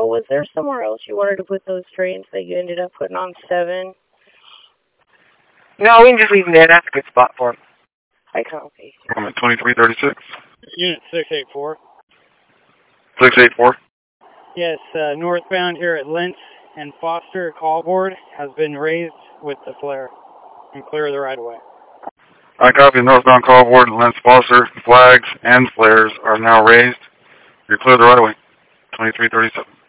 patrol. Was there somewhere else you wanted to put those trains that you ended up putting on 7? No, we can just leave them there. That's a good spot for them. I copy. I'm at 2336. Unit 684. 684. Yes, northbound here at Lentz and Foster, call board has been raised with the flare and clear the right of way. I copy the northbound call board and Lance Foster. Flags and flares are now raised. You're clear the right of way. 2337.